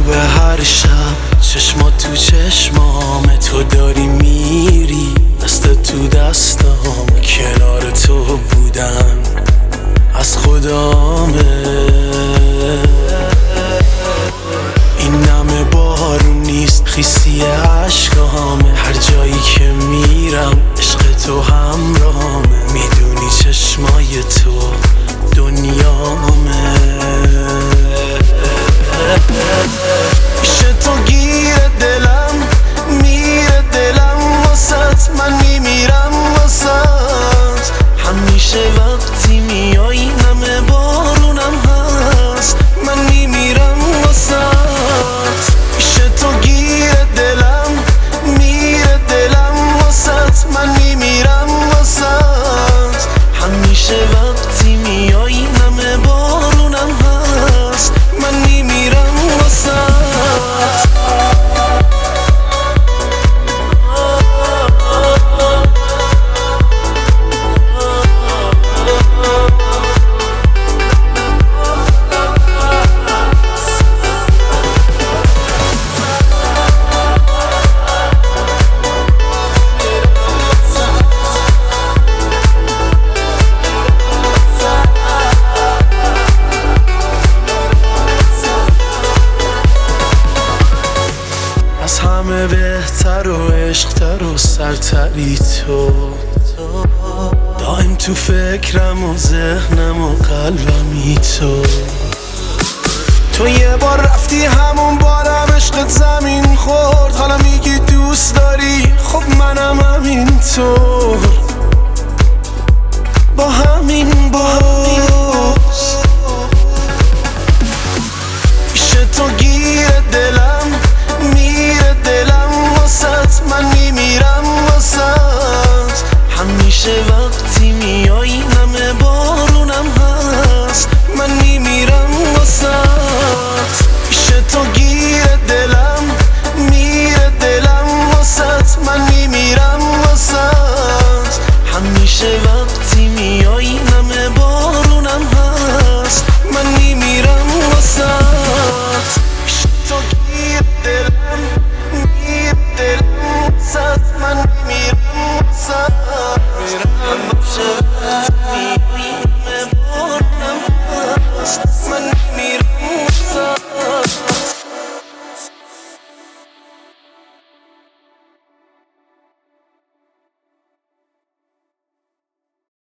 خوبه هر شب چشما تو چشمام، تو داری میری دست تو دستام، کنار تو بودن از خدامه. این نمه بارون نیست خیسی عشقامه، هر جایی که میرم عشق تو همراهمه، میدونی چشمای تو دنیامه. میشه تو گیر دلم، میره دلم واسط، من میمیرم واسط، همیشه وقتی میای نمه بارونم هست، من میمیرم واسط. میشه تو گیر دلم، میره دلم واسط، من میمیرم واسط، همیشه وقتی میای نمه بارونم هست، من میمیرم واسط. از همه بهتر و عشقتر و سرتری تو، دائم تو فکرم و ذهنم و قلبمی تو یه بار رفتی همون بارم عشقت زمین خورد، حالا میگی دوست داری، خب منم همینطور، با همین باز. میشه تو گیر دلم، میره دلم واسط، من میمیرم واسط، همیشه وقت